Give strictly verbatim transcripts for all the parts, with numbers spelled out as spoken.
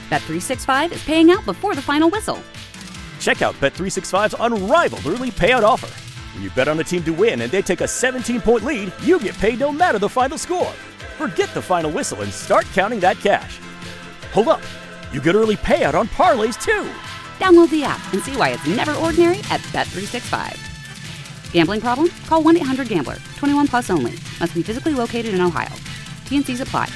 Bet three sixty-five is paying out before the final whistle. Check out Bet three sixty-five's unrivaled early payout offer. When you bet on a team to win and they take a seventeen-point lead, you get paid no matter the final score. Forget the final whistle and start counting that cash. Hold up. You get early payout on parlays, too. Download the app and see why it's never ordinary at Bet three sixty-five. Gambling problem? Call one eight hundred gambler. twenty-one plus only. Must be physically located in Ohio. T and Cs apply.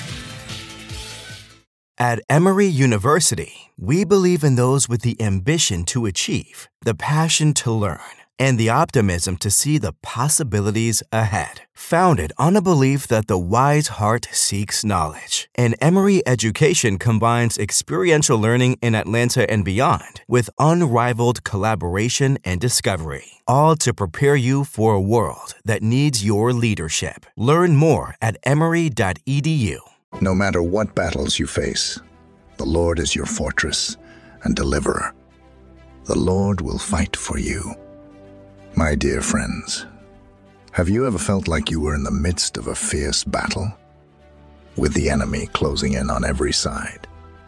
At Emory University, we believe in those with the ambition to achieve, the passion to learn, and the optimism to see the possibilities ahead. Founded on a belief that the wise heart seeks knowledge, and Emory education combines experiential learning in Atlanta and beyond with unrivaled collaboration and discovery, all to prepare you for a world that needs your leadership. Learn more at emory dot e d u. No matter what battles you face, the Lord is your fortress and deliverer. The Lord will fight for you. My dear friends, have you ever felt like you were in the midst of a fierce battle, with the enemy closing in on every side?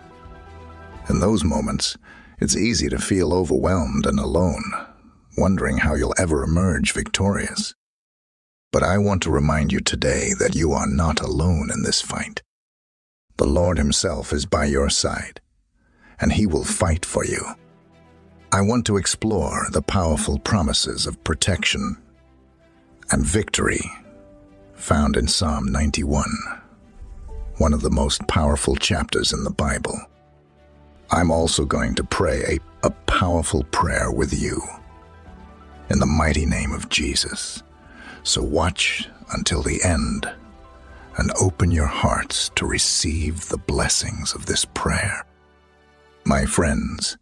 In those moments, it's easy to feel overwhelmed and alone, wondering how you'll ever emerge victorious. But I want to remind you today that you are not alone in this fight. The Lord Himself is by your side, and He will fight for you. I want to explore the powerful promises of protection and victory found in Psalm ninety-one, one of the most powerful chapters in the Bible. I'm also going to pray a, a powerful prayer with you in the mighty name of Jesus. So watch until the end and open your hearts to receive the blessings of this prayer. My friends,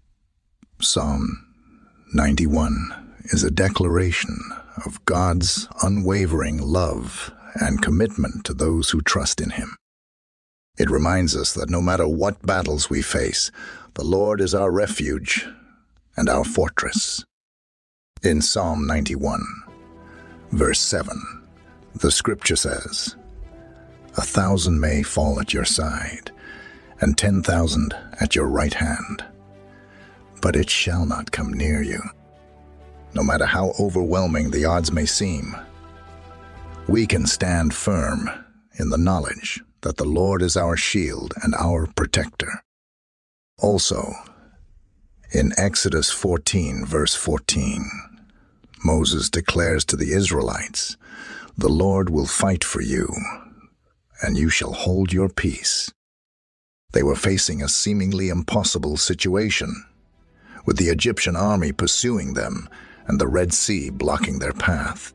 Psalm ninety-one is a declaration of God's unwavering love and commitment to those who trust in Him. It reminds us that no matter what battles we face, the Lord is our refuge and our fortress. In Psalm ninety-one, verse seven, the scripture says, "A thousand may fall at your side, and ten thousand at your right hand, but it shall not come near you." No matter how overwhelming the odds may seem, we can stand firm in the knowledge that the Lord is our shield and our protector. Also, in Exodus fourteen, verse fourteen, Moses declares to the Israelites, "The Lord will fight for you, and you shall hold your peace." They were facing a seemingly impossible situation, with the Egyptian army pursuing them and the Red Sea blocking their path.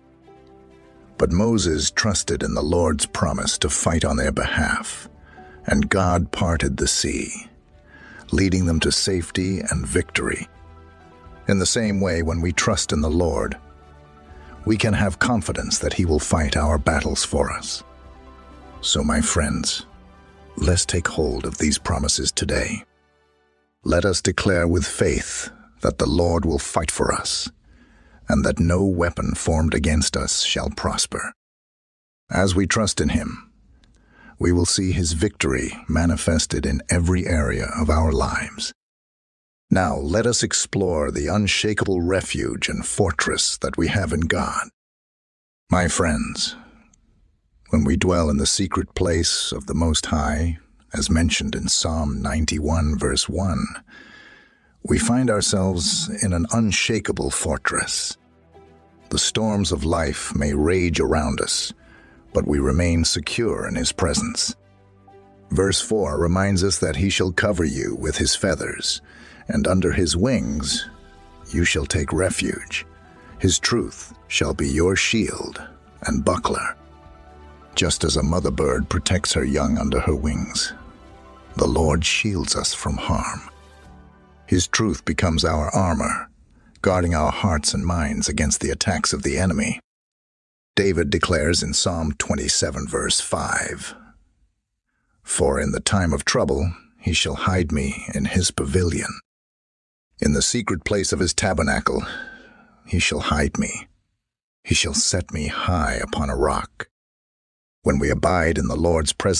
But Moses trusted in the Lord's promise to fight on their behalf, and God parted the sea, leading them to safety and victory. In the same way, when we trust in the Lord, we can have confidence that He will fight our battles for us. So, my friends, let's take hold of these promises today. Let us declare with faith that the Lord will fight for us, and that no weapon formed against us shall prosper. As we trust in Him, we will see His victory manifested in every area of our lives. Now, let us explore the unshakable refuge and fortress that we have in God. My friends, when we dwell in the secret place of the Most High, as mentioned in Psalm ninety-one, verse one, we find ourselves in an unshakable fortress. The storms of life may rage around us, but we remain secure in His presence. Verse four reminds us that He shall cover you with His feathers, and under His wings you shall take refuge. His truth shall be your shield and buckler. Just as a mother bird protects her young under her wings, the Lord shields us from harm. His truth becomes our armor, guarding our hearts and minds against the attacks of the enemy. David declares in Psalm twenty-seven, verse five, "For in the time of trouble He shall hide me in His pavilion. In the secret place of His tabernacle He shall hide me. He shall set me high upon a rock." When we abide in the Lord's presence,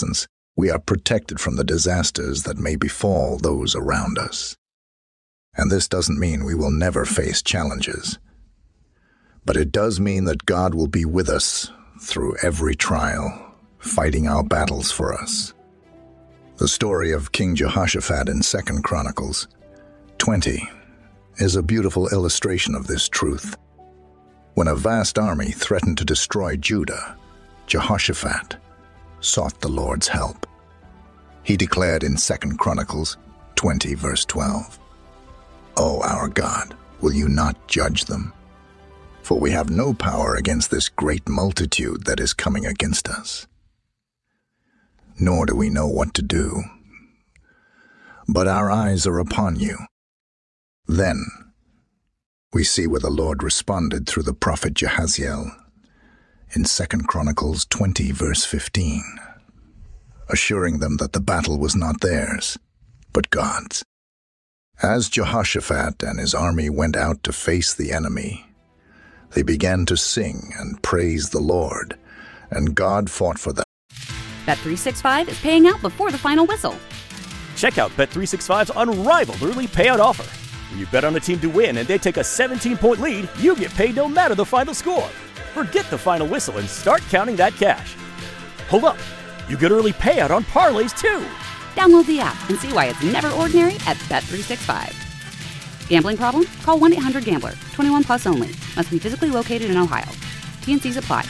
we are protected from the disasters that may befall those around us. And this doesn't mean we will never face challenges, but it does mean that God will be with us through every trial, fighting our battles for us. The story of King Jehoshaphat in Second Chronicles twenty is a beautiful illustration of this truth. When a vast army threatened to destroy Judah, Jehoshaphat sought the Lord's help. He declared in Second Chronicles twenty, verse twelve, "O our God, will you not judge them? For we have no power against this great multitude that is coming against us. Nor do we know what to do. But our eyes are upon you." Then we see where the Lord responded through the prophet Jehaziel in Second Chronicles twenty, verse fifteen, assuring them that the battle was not theirs, but God's. As Jehoshaphat and his army went out to face the enemy, they began to sing and praise the Lord, and God fought for them. Bet three sixty-five is paying out before the final whistle. Check out Bet three sixty-five's unrivaled early payout offer. When you bet on a team to win and they take a seventeen-point lead, you get paid no matter the final score. Forget the final whistle and start counting that cash. Hold up, you get early payout on parlays too. Download the app and see why it's never ordinary at Bet three sixty-five. Gambling problem? Call one eight hundred gambler. twenty-one plus only. Must be physically located in Ohio. T N Cs apply.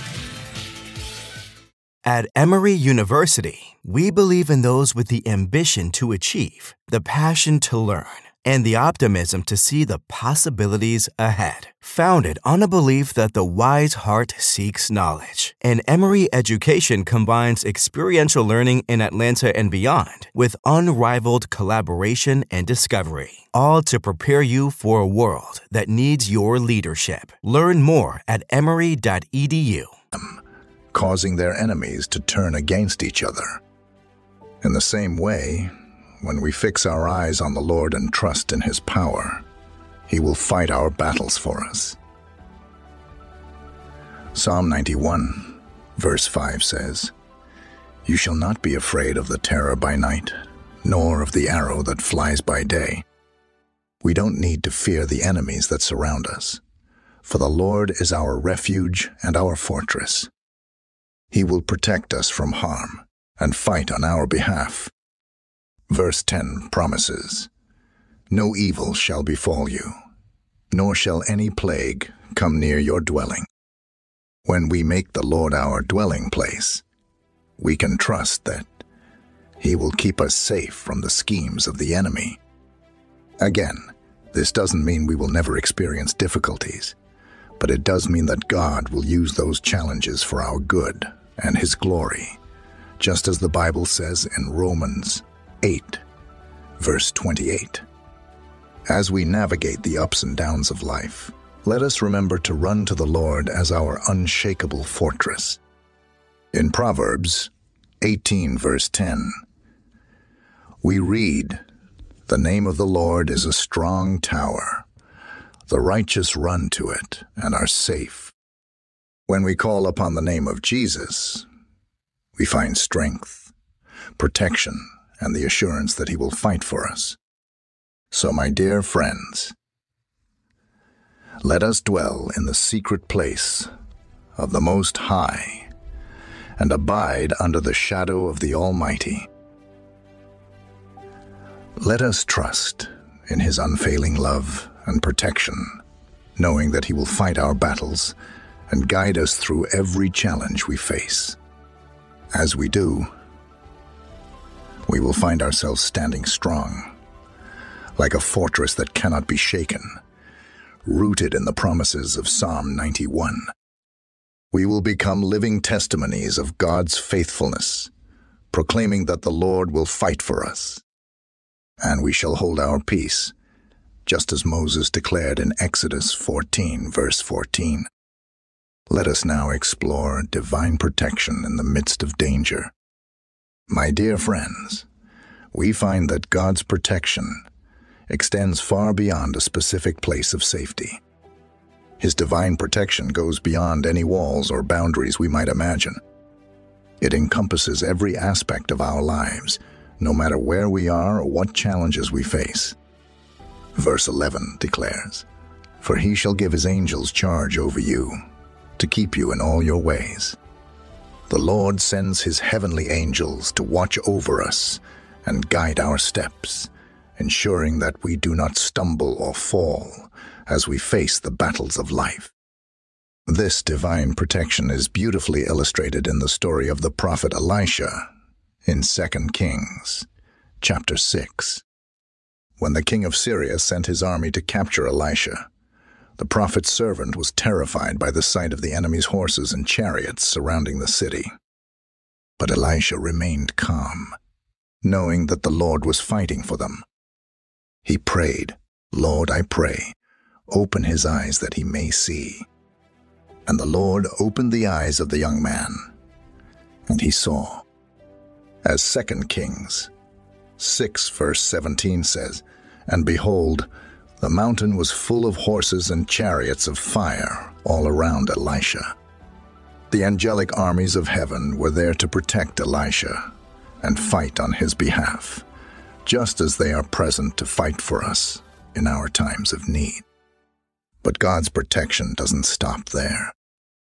At Emory University, we believe in those with the ambition to achieve, the passion to learn, and the optimism to see the possibilities ahead. Founded on a belief that the wise heart seeks knowledge, and Emory education combines experiential learning in Atlanta and beyond with unrivaled collaboration and discovery, all to prepare you for a world that needs your leadership. Learn more at emory dot e d u. Causing their enemies to turn against each other. In the same way, when we fix our eyes on the Lord and trust in His power, He will fight our battles for us. Psalm ninety-one, verse five says, "You shall not be afraid of the terror by night, nor of the arrow that flies by day." We don't need to fear the enemies that surround us, for the Lord is our refuge and our fortress. He will protect us from harm and fight on our behalf. Verse ten promises, "No evil shall befall you, nor shall any plague come near your dwelling." When we make the Lord our dwelling place, we can trust that He will keep us safe from the schemes of the enemy. Again, this doesn't mean we will never experience difficulties, but it does mean that God will use those challenges for our good and His glory, just as the Bible says in Romans eight, verse twenty-eight. As we navigate the ups and downs of life, let us remember to run to the Lord as our unshakable fortress. In Proverbs eighteen, verse ten, we read, "The name of the Lord is a strong tower. The righteous run to it and are safe." When we call upon the name of Jesus, we find strength, protection, and the assurance that He will fight for us. So, my dear friends, let us dwell in the secret place of the Most High and abide under the shadow of the Almighty. Let us trust in His unfailing love and protection, knowing that He will fight our battles and guide us through every challenge we face. As we do, we will find ourselves standing strong, like a fortress that cannot be shaken, rooted in the promises of Psalm ninety-one. We will become living testimonies of God's faithfulness, proclaiming that the Lord will fight for us. And we shall hold our peace, just as Moses declared in Exodus fourteen, verse fourteen. Let us now explore divine protection in the midst of danger. My dear friends, we find that God's protection extends far beyond a specific place of safety. His divine protection goes beyond any walls or boundaries we might imagine. It encompasses every aspect of our lives, no matter where we are or what challenges we face. Verse eleven declares, "For he shall give his angels charge over you, to keep you in all your ways." The Lord sends his heavenly angels to watch over us and guide our steps, ensuring that we do not stumble or fall as we face the battles of life. This divine protection is beautifully illustrated in the story of the prophet Elisha in Second Kings, chapter six. When the king of Syria sent his army to capture Elisha, the prophet's servant was terrified by the sight of the enemy's horses and chariots surrounding the city. But Elisha remained calm, knowing that the Lord was fighting for them. He prayed, "Lord, I pray, open his eyes that he may see." And the Lord opened the eyes of the young man, and he saw. As Second Kings six verse seventeen says, "And behold, the mountain was full of horses and chariots of fire all around Elisha." The angelic armies of heaven were there to protect Elisha and fight on his behalf, just as they are present to fight for us in our times of need. But God's protection doesn't stop there.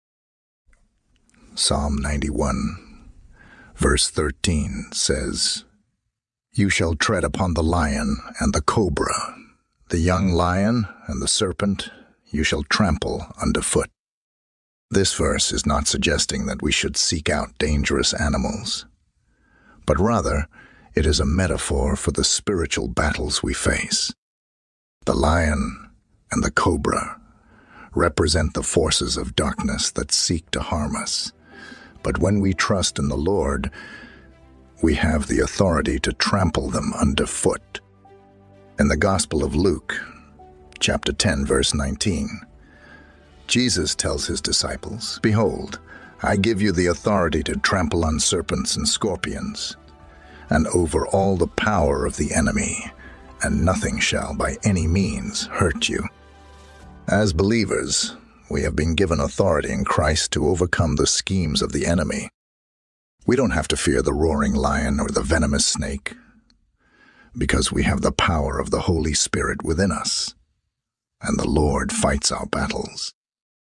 Psalm ninety-one, verse thirteen says, "You shall tread upon the lion and the cobra, the young lion and the serpent you shall trample underfoot." This verse is not suggesting that we should seek out dangerous animals, but rather it is a metaphor for the spiritual battles we face. The lion and the cobra represent the forces of darkness that seek to harm us. But when we trust in the Lord, we have the authority to trample them underfoot. In the Gospel of Luke, chapter ten, verse nineteen, Jesus tells his disciples, "Behold, I give you the authority to trample on serpents and scorpions, and over all the power of the enemy, and nothing shall by any means hurt you." As believers, we have been given authority in Christ to overcome the schemes of the enemy. We don't have to fear the roaring lion or the venomous snake, because we have the power of the Holy Spirit within us, and the Lord fights our battles.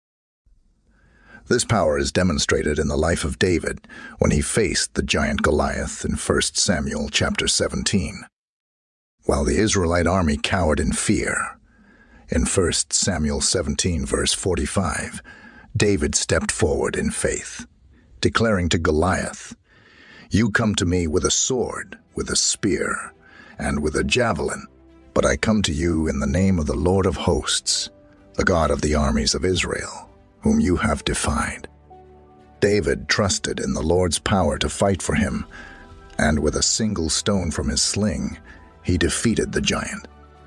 This power is demonstrated in the life of David when he faced the giant Goliath in First Samuel chapter seventeen. While the Israelite army cowered in fear, in First Samuel seventeen, verse forty-five, David stepped forward in faith, declaring to Goliath, "You come to me with a sword, with a spear, and with a javelin, but I come to you in the name of the Lord of hosts, the God of the armies of Israel, whom you have defied." David trusted in the Lord's power to fight for him, and with a single stone from his sling, he defeated the giant.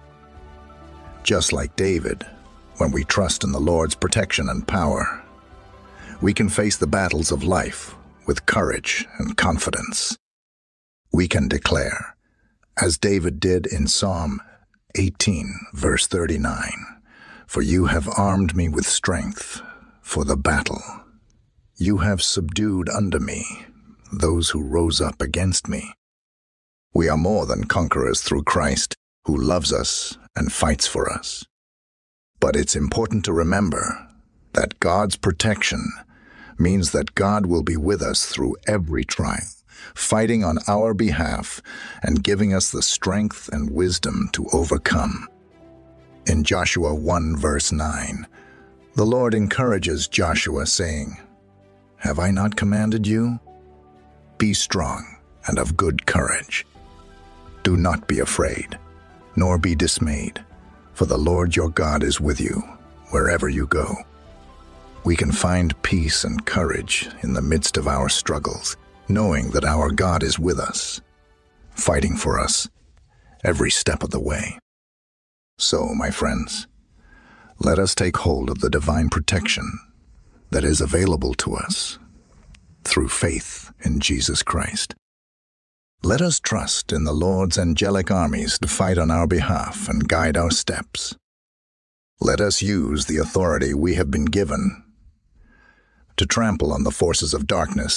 Just like David, when we trust in the Lord's protection and power, we can face the battles of life with courage and confidence. We can declare, as David did in Psalm eighteen, verse thirty-nine, "For you have armed me with strength for the battle. You have subdued under me those who rose up against me." We are more than conquerors through Christ, who loves us and fights for us. But it's important to remember that God's protection means that God will be with us through every trial, fighting on our behalf and giving us the strength and wisdom to overcome. In Joshua one, verse nine, the Lord encourages Joshua, saying, "Have I not commanded you? Be strong and of good courage. Do not be afraid, nor be dismayed, for the Lord your God is with you wherever you go." We can find peace and courage in the midst of our struggles, knowing that our God is with us, fighting for us every step of the way. So, my friends, let us take hold of the divine protection that is available to us through faith in Jesus Christ. Let us trust in the Lord's angelic armies to fight on our behalf and guide our steps. Let us use the authority we have been given to trample on the forces of darkness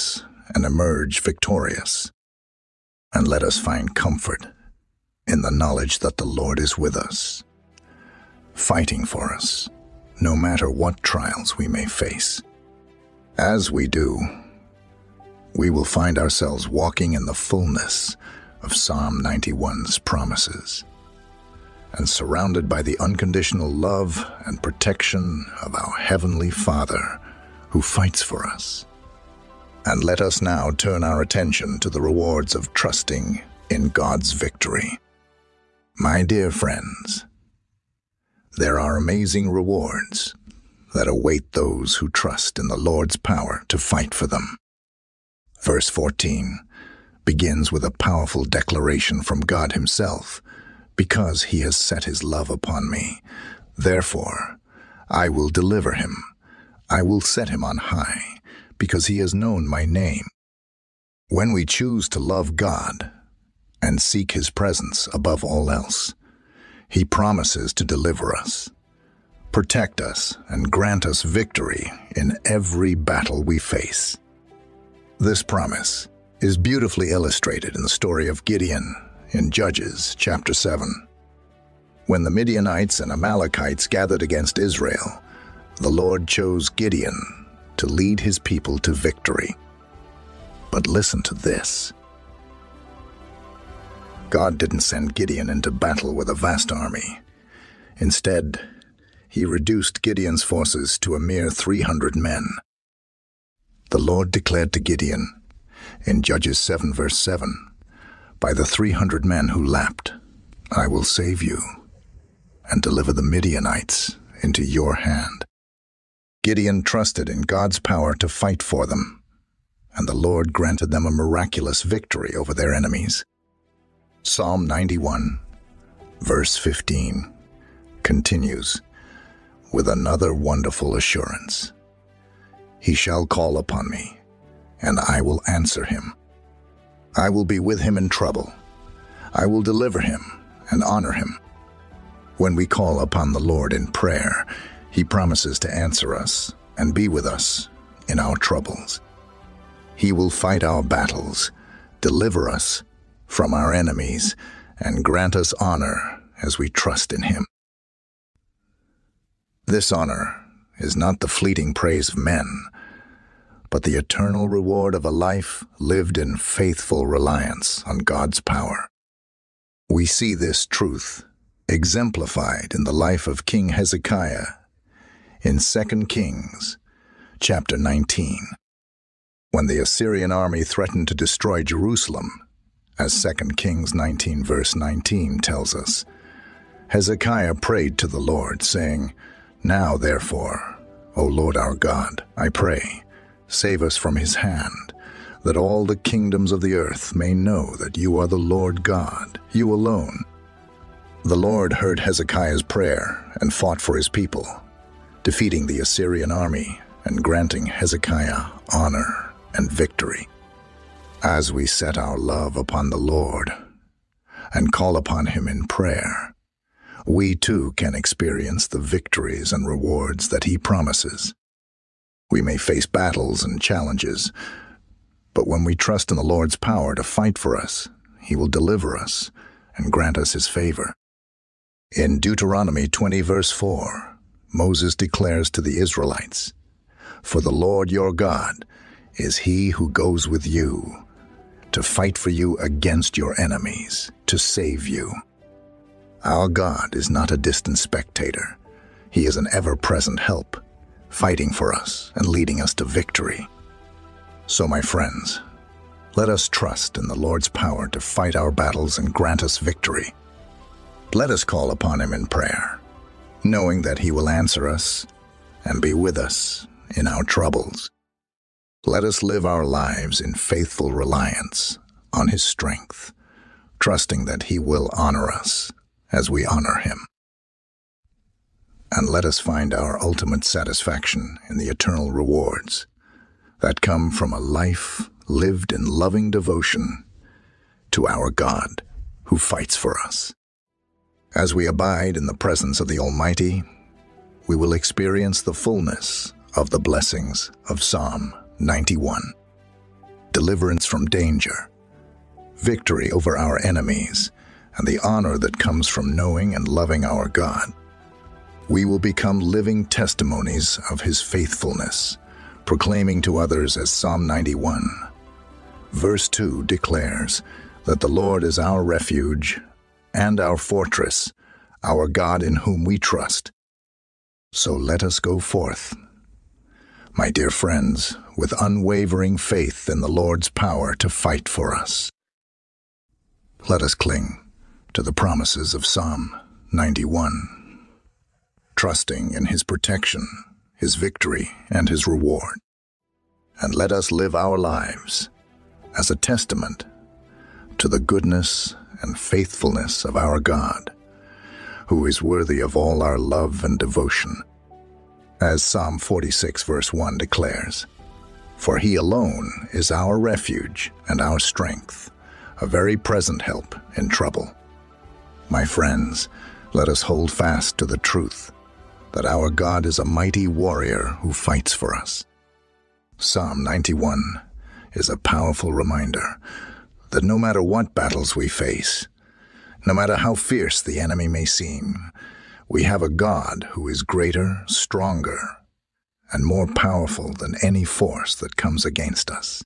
and emerge victorious. And let us find comfort in the knowledge that the Lord is with us, fighting for us, no matter what trials we may face. As we do, we will find ourselves walking in the fullness of Psalm ninety-one's promises, and surrounded by the unconditional love and protection of our Heavenly Father who fights for us. And let us now turn our attention to the rewards of trusting in God's victory. My dear friends, there are amazing rewards that await those who trust in the Lord's power to fight for them. Verse fourteen begins with a powerful declaration from God Himself. Because He has set His love upon me, therefore I will deliver him. I will set him on high, because he has known my name. When we choose to love God and seek His presence above all else, He promises to deliver us, protect us, and grant us victory in every battle we face. This promise is beautifully illustrated in the story of Gideon in Judges chapter seven. When the Midianites and Amalekites gathered against Israel, the Lord chose Gideon to lead His people to victory. But listen to this. God didn't send Gideon into battle with a vast army. Instead, He reduced Gideon's forces to a mere three hundred men. The Lord declared to Gideon in Judges seven verse seven, "By the three hundred men who lapped, I will save you and deliver the Midianites into your hand." Gideon trusted in God's power to fight for them, and the Lord granted them a miraculous victory over their enemies. Psalm ninety-one, verse fifteen, continues with another wonderful assurance. "He shall call upon me, and I will answer him. I will be with him in trouble. I will deliver him and honor him." When we call upon the Lord in prayer, He promises to answer us and be with us in our troubles. He will fight our battles, deliver us from our enemies, and grant us honor as we trust in Him. This honor is not the fleeting praise of men, but the eternal reward of a life lived in faithful reliance on God's power. We see this truth exemplified in the life of King Hezekiah in Second Kings chapter nineteen. When the Assyrian army threatened to destroy Jerusalem, as Second Kings nineteen verse nineteen tells us, Hezekiah prayed to the Lord, saying, "Now, therefore, O Lord our God, I pray, save us from his hand, that all the kingdoms of the earth may know that you are the Lord God, you alone." The Lord heard Hezekiah's prayer and fought for his people, defeating the Assyrian army and granting Hezekiah honor and victory. As we set our love upon the Lord and call upon Him in prayer, we too can experience the victories and rewards that He promises. We may face battles and challenges, but when we trust in the Lord's power to fight for us, He will deliver us and grant us His favor. In Deuteronomy twenty verse four, Moses declares to the Israelites, "For the Lord your God is He who goes with you to fight for you against your enemies, to save you." Our God is not a distant spectator. He is an ever-present help, fighting for us and leading us to victory. So, my friends, let us trust in the Lord's power to fight our battles and grant us victory. Let us call upon Him in prayer, knowing that He will answer us and be with us in our troubles. Let us live our lives in faithful reliance on His strength, trusting that He will honor us as we honor Him. And let us find our ultimate satisfaction in the eternal rewards that come from a life lived in loving devotion to our God who fights for us. As we abide in the presence of the Almighty, we will experience the fullness of the blessings of Psalm ninety-one. deliverance from danger, victory over our enemies, and the honor that comes from knowing and loving our God. We will become living testimonies of His faithfulness, proclaiming to others as Psalm ninety-one. Verse two declares that the Lord is our refuge and our fortress, our God in whom we trust. So let us go forth, my dear friends, with unwavering faith in the Lord's power to fight for us. Let us cling to the promises of Psalm ninety-one, trusting in His protection, His victory, and His reward. And let us live our lives as a testament to the goodness and faithfulness of our God, who is worthy of all our love and devotion. As Psalm forty-six verse one declares, "For He alone is our refuge and our strength, a very present help in trouble." My friends, let us hold fast to the truth that our God is a mighty warrior who fights for us. Psalm ninety-one is a powerful reminder that no matter what battles we face, no matter how fierce the enemy may seem, we have a God who is greater, stronger, and more powerful than any force that comes against us.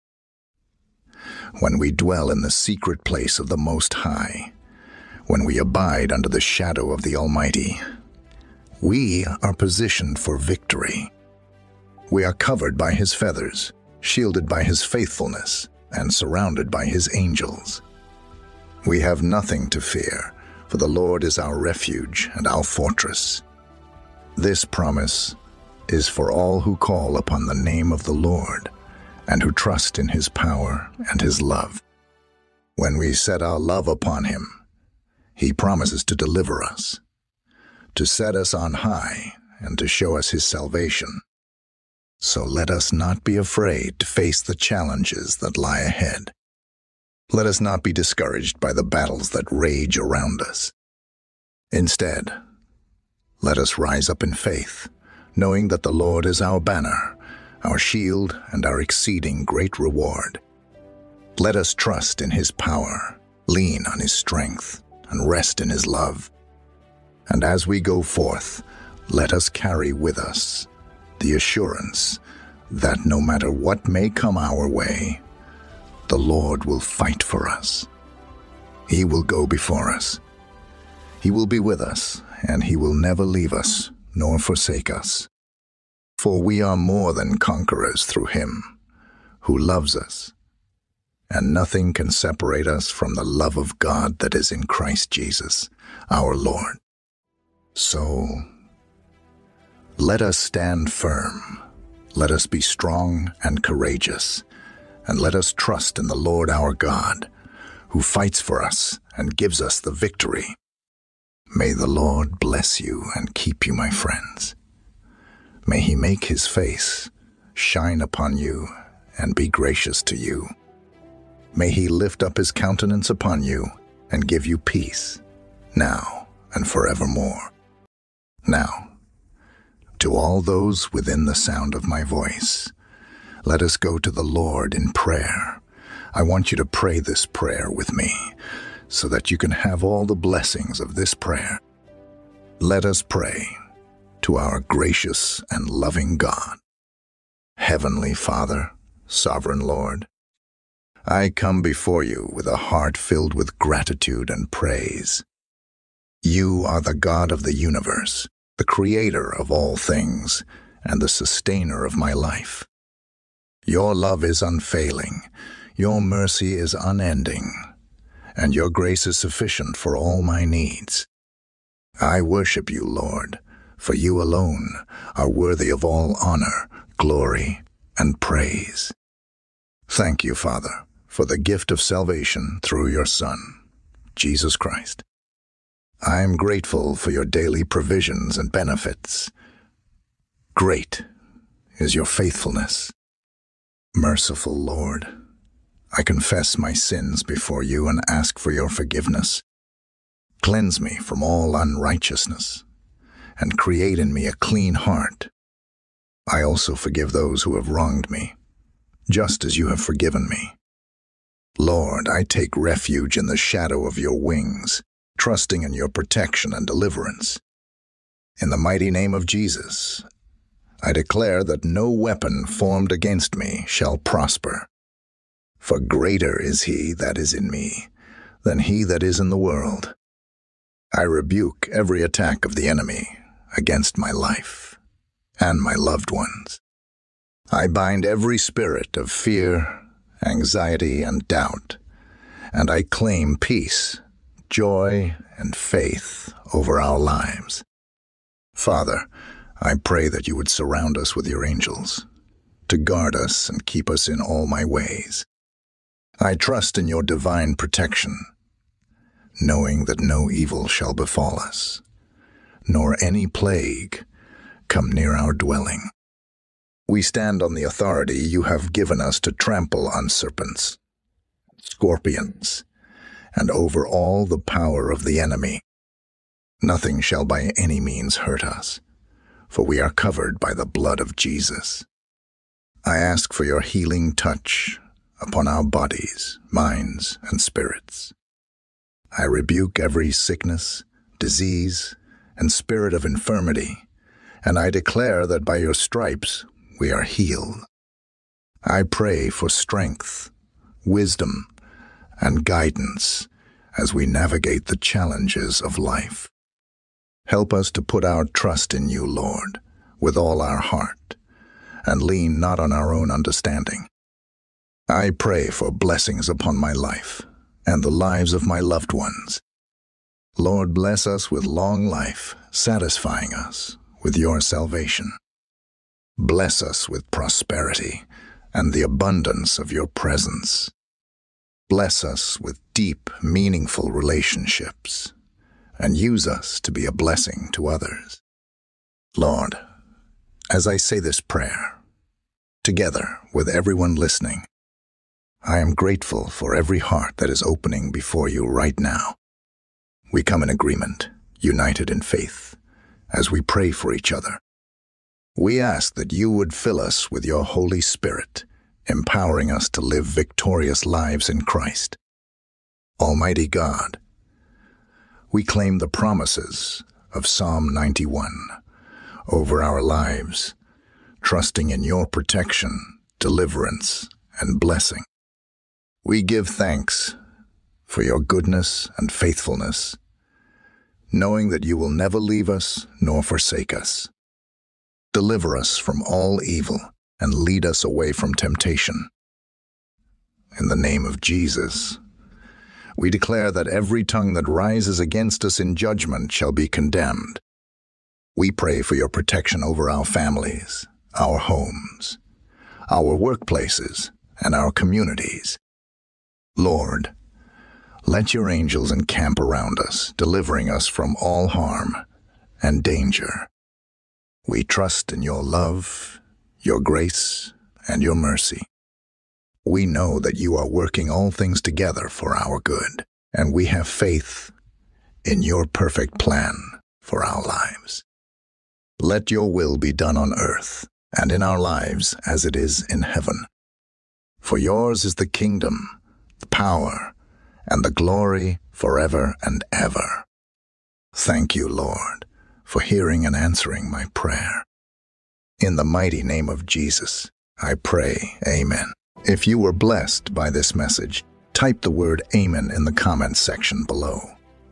When we dwell in the secret place of the Most High, when we abide under the shadow of the Almighty, we are positioned for victory. We are covered by His feathers, shielded by His faithfulness, and surrounded by His angels. We have nothing to fear, for the Lord is our refuge and our fortress. This promise is for all who call upon the name of the Lord and who trust in His power and His love. When we set our love upon Him, He promises to deliver us, to set us on high, and to show us His salvation. So let us not be afraid to face the challenges that lie ahead. Let us not be discouraged by the battles that rage around us. Instead, let us rise up in faith, knowing that the Lord is our banner, our shield, and our exceeding great reward. Let us trust in His power, lean on His strength, and rest in His love. And as we go forth, let us carry with us the assurance that no matter what may come our way, the Lord will fight for us. He will go before us. He will be with us, and He will never leave us nor forsake us. For we are more than conquerors through Him who loves us, and nothing can separate us from the love of God that is in Christ Jesus, our Lord. So, let us stand firm, let us be strong and courageous, and let us trust in the Lord our God, who fights for us and gives us the victory. May the Lord bless you and keep you, my friends. May He make His face shine upon you and be gracious to you. May He lift up His countenance upon you and give you peace, now and forevermore. Now, to all those within the sound of my voice, let us go to the Lord in prayer. I want you to pray this prayer with me so that you can have all the blessings of this prayer. Let us pray to our gracious and loving God. Heavenly Father, Sovereign Lord, I come before you with a heart filled with gratitude and praise. You are the God of the universe, the creator of all things, and the sustainer of my life. Your love is unfailing, your mercy is unending, and your grace is sufficient for all my needs. I worship you, Lord, for you alone are worthy of all honor, glory, and praise. Thank you, Father, for the gift of salvation through your Son, Jesus Christ. I am grateful for your daily provisions and benefits. Great is your faithfulness. Merciful Lord, I confess my sins before you and ask for your forgiveness. Cleanse me from all unrighteousness and create in me a clean heart. I also forgive those who have wronged me. just as you have forgiven me. Lord, I take refuge in the shadow of your wings, trusting in your protection and deliverance. In the mighty name of Jesus, I declare that no weapon formed against me shall prosper. For greater is he that is in me than he that is in the world. I rebuke every attack of the enemy against my life and my loved ones. I bind every spirit of fear, anxiety, and doubt, and I claim peace, joy, and faith over our lives. Father, I pray that you would surround us with your angels, to guard us and keep us in all my ways. I trust in your divine protection, knowing that no evil shall befall us, nor any plague come near our dwelling. We stand on the authority you have given us to trample on serpents, scorpions, and over all the power of the enemy. Nothing shall by any means hurt us, for we are covered by the blood of Jesus. I ask for your healing touch upon our bodies, minds, and spirits. I rebuke every sickness, disease, and spirit of infirmity, and I declare that by your stripes we are healed. I pray for strength, wisdom, and guidance as we navigate the challenges of life. Help us to put our trust in you, Lord, with all our heart, and lean not on our own understanding. I pray for blessings upon my life and the lives of my loved ones. Lord, bless us with long life, satisfying us with your salvation. Bless us with prosperity and the abundance of your presence. Bless us with deep, meaningful relationships, and use us to be a blessing to others. Lord, as I say this prayer, together with everyone listening, I am grateful for every heart that is opening before you right now. We come in agreement, united in faith, as we pray for each other. We ask that you would fill us with your Holy Spirit, empowering us to live victorious lives in Christ. Almighty God, we claim the promises of Psalm ninety-one over our lives, trusting in your protection, deliverance, and blessing. We give thanks for your goodness and faithfulness, knowing that you will never leave us nor forsake us. Deliver us from all evil and lead us away from temptation. In the name of Jesus, we declare that every tongue that rises against us in judgment shall be condemned. We pray for your protection over our families, our homes, our workplaces, and our communities. Lord, let your angels encamp around us, delivering us from all harm and danger. We trust in your love, your grace, and your mercy. We know that you are working all things together for our good, and we have faith in your perfect plan for our lives. Let your will be done on earth and in our lives as it is in heaven. For yours is the kingdom, the power, and the glory forever and ever. Thank you, Lord, for hearing and answering my prayer. In the mighty name of Jesus, I pray, amen. If you were blessed by this message, type the word amen in the comments section below.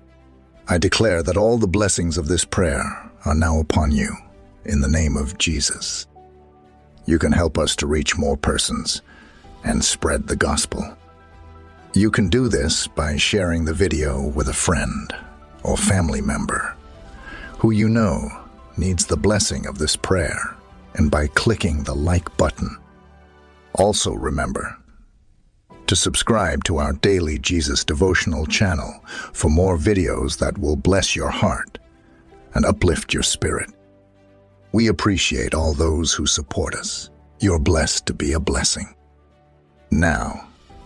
I declare that all the blessings of this prayer are now upon you, in the name of Jesus. You can help us to reach more persons and spread the gospel. You can do this by sharing the video with a friend or family member who you know needs the blessing of this prayer, and by clicking the like button. Also remember to subscribe to our daily Jesus devotional channel for more videos that will bless your heart and uplift your spirit. We appreciate all those who support us. You're blessed to be a blessing. Now,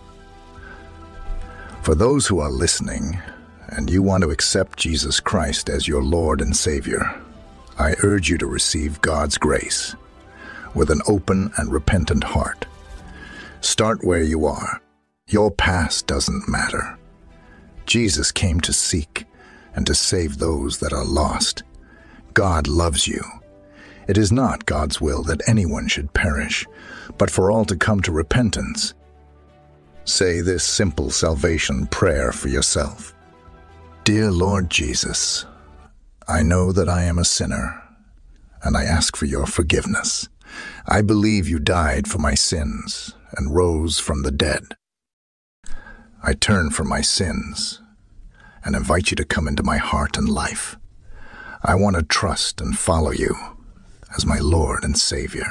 for those who are listening and you want to accept Jesus Christ as your Lord and Savior, I urge you to receive God's grace with an open and repentant heart. Start where you are. Your past doesn't matter. Jesus came to seek and to save those that are lost. God loves you. It is not God's will that anyone should perish, but for all to come to repentance. Say this simple salvation prayer for yourself. Dear Lord Jesus, I know that I am a sinner, and I ask for your forgiveness. I believe you died for my sins and rose from the dead. I turn from my sins and invite you to come into my heart and life. I want to trust and follow you as my Lord and Savior.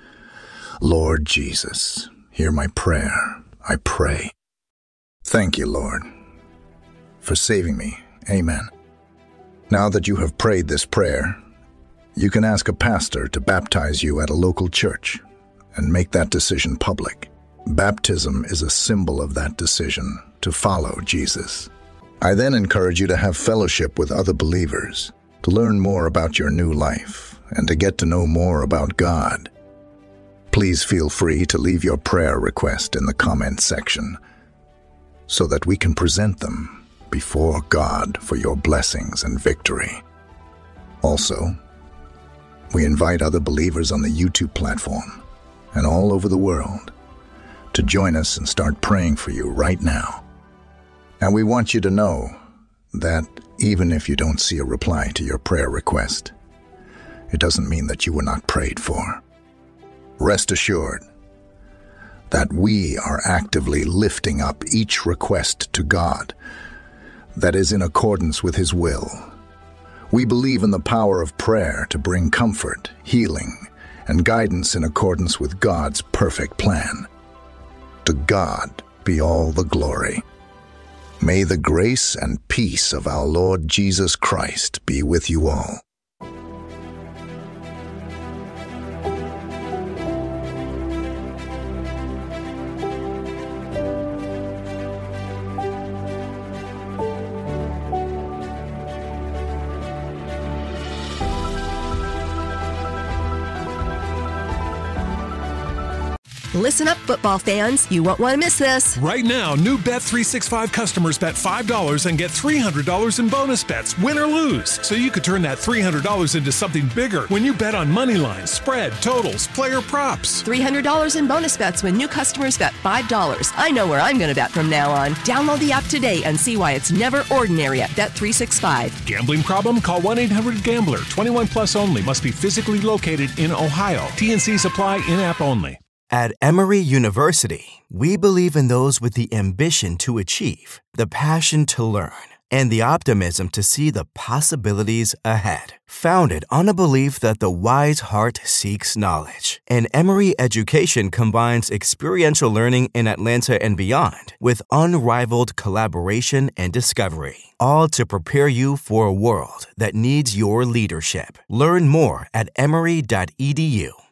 Lord Jesus, hear my prayer, I pray. Thank you, Lord, for saving me. Amen. Now that you have prayed this prayer, you can ask a pastor to baptize you at a local church and make that decision public. Baptism is a symbol of that decision to follow Jesus. I then encourage you to have fellowship with other believers, to learn more about your new life, and to get to know more about God. Please feel free to leave your prayer request in the comment section so that we can present them before God for your blessings and victory. Also, we invite other believers on the YouTube platform and all over the world to join us and start praying for you right now. And we want you to know that even if you don't see a reply to your prayer request, it doesn't mean that you were not prayed for. Rest assured that we are actively lifting up each request to God that is in accordance with His will. We believe in the power of prayer to bring comfort, healing, and guidance in accordance with God's perfect plan. To God be all the glory. May the grace and peace of our Lord Jesus Christ be with you all. Listen up, football fans. You won't want to miss this. Right now, new Bet three sixty-five customers bet five dollars and get three hundred dollars in bonus bets, win or lose. So you could turn that three hundred dollars into something bigger when you bet on money lines, spread, totals, player props. three hundred dollars in bonus bets when new customers bet five dollars. I know where I'm going to bet from now on. Download the app today and see why it's never ordinary at Bet three sixty-five. Gambling problem? Call one eight hundred gambler. twenty-one plus only. Must be physically located in Ohio. T N Cs apply. In-app only. At Emory University, we believe in those with the ambition to achieve, the passion to learn, and the optimism to see the possibilities ahead. Founded on a belief that the wise heart seeks knowledge, and Emory education combines experiential learning in Atlanta and beyond with unrivaled collaboration and discovery, all to prepare you for a world that needs your leadership. Learn more at emory dot e d u.